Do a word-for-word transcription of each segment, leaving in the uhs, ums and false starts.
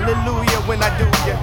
Hallelujah when I do ya.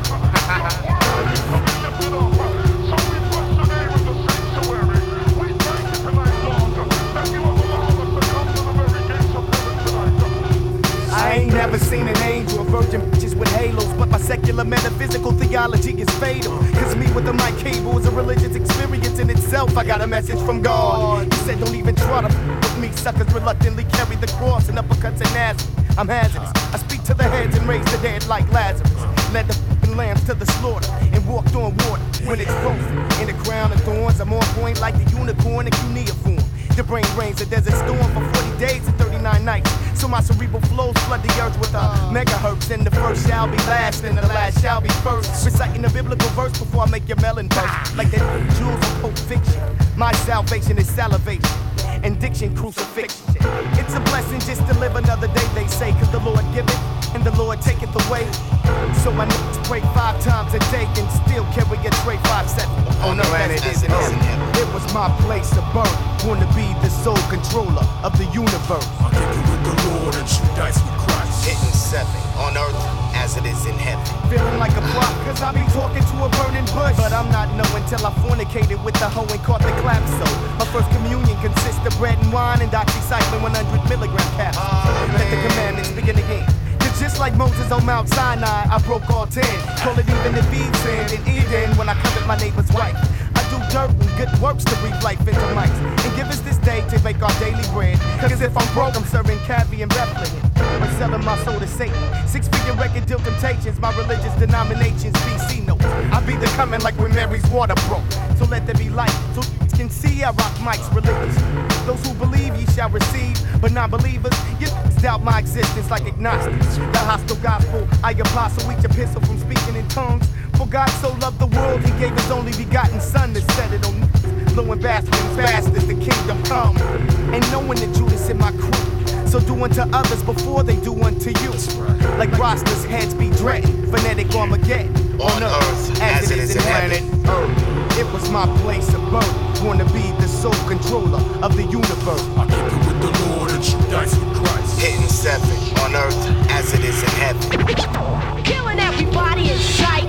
I ain't never seen an angel, a virgin bitches with halos, but my secular metaphysical theology is fatal. Cause me with the mic cable is a religious experience in itself. I got a message from God. He said don't even try to f with me. Suckers reluctantly carry the cross and uppercuts and ass. I'm hazardous. I speak to the heads and raise the dead like Lazarus. Led the f***ing lambs to the slaughter and walked on water when it's frozen. In the crown of thorns, I'm on point like the unicorn in cuneiform. The brain rains a desert storm for forty days and thirty-nine nights. So my cerebral flows flood the earth with a megahertz. And the first shall be last, and the last shall be first. Reciting the biblical verse before I make your melon burst. Like that jewels of Pulp Fiction. My salvation is salivation and diction crucifixion. It's a blessing just to live another day, they say, cause the Lord giveth and the Lord taketh away. So my niggas pray five times a day and still carry a tray five seven. On the planet isn't heaven. It was my place of birth. Wanna be the sole controller of the universe. I'll kick it with the Lord and shoot dice with Christ. Hitting seven on earth as it is in heaven. Feeling like a prop, cause I be talking to a burning bush. But I'm not knowing till I fornicated with the hoe and caught the clap. So my first communion consists of bread and wine and doxycycline one hundred milligram capsules. Oh, let the commandments begin again. Cause just like Moses on Mount Sinai, I broke all ten. Call it even if Eve sinned in Eden when I covered my neighbor's wife. I do dirt and good works to breathe life into mics. And give us this day to make our daily bread. Cause if I'm broke, I'm serving caviar in Bethlehem. Or selling my soul to Satan. Six-figure record deal temptations, my religious denominations, B C notes. I be the coming like when Mary's water broke. So let there be light, so you can see I rock mics religious. Those who believe ye shall receive, but non-believers, you doubt my existence like agnostics. The hostile gospel, I apostle each epistle from speaking in tongues. For God so loved the world, he gave his only begotten son to set it on blowing bastards fast as the kingdom come. Ain't knowing the Judas in my crew. So do unto others before they do unto you. Like Rasta's heads be dreading, phonetic Armageddon. On earth as it is in heaven. Earth. It was my place of birth. Wanna be the sole controller of the universe. I'll kick it with the Lord and shoot dice with Christ. Hitting seven on earth as it is in heaven. Killing everybody in sight.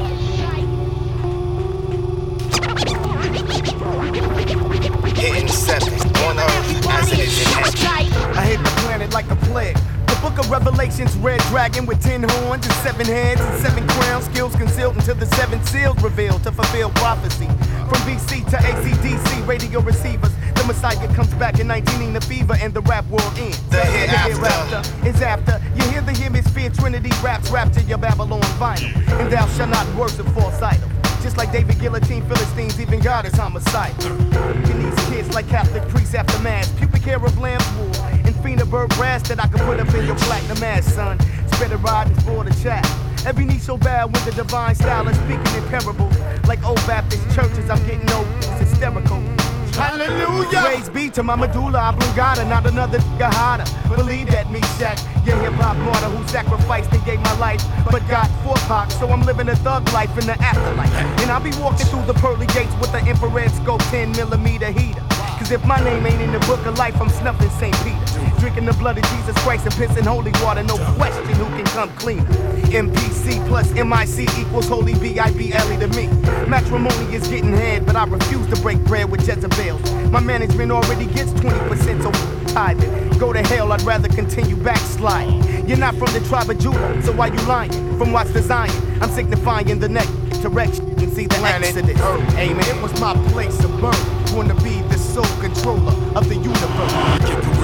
Hitting seven on earth as it is in heaven. I hit the planet like a plague. The book of Revelations, red dragon with ten horns and seven heads and seven crowns, skills concealed until the seven seals revealed to fulfill prophecy. From B C to A C D C, radio receivers, the Messiah comes back in nineteen in the fever and the rap world ends. The hereafter is after. You hear the hemisphere Trinity raps, rapture your Babylon vinyl. And thou shalt not worship false idol. Just like David Guillotine, Philistines, even God is homicidal. In these kids like Catholic priests after mass, pubic hair of lamb's wool, and Phoenix brass that I can put up in your platinum ass, son. Spread a rod and spoil the chat. Every knee so bad when the divine style is speaking in parables. Like old Baptist churches, I'm getting old, it's hysterical. Hallelujah! Praise be to my medulla oblongata, not another nigga hotter. Believe that, me Shaq, your hip-hop martyr who sacrificed and gave my life, but got four pox, so I'm living a thug life in the afterlife. And I'll be walking through the pearly gates with the infrared scope ten millimeter heater. Cause if my name ain't in the book of life, I'm snuffing Saint Peter. Drinking the blood of Jesus Christ and pissing holy water, no question who can come cleaner. M P C plus M I C equals holy B I B L E to me. Matrimony is getting head, but I refuse to break bread with Jezebels. My management already gets twenty percent, so tithing. Go to hell, I'd rather continue backsliding. You're not from the tribe of Judah, so why you lying? From Watch the Zion, I'm signifying the next direction and see the Exodus. Amen. It was my place of birth. Wanna be the sole controller of the universe.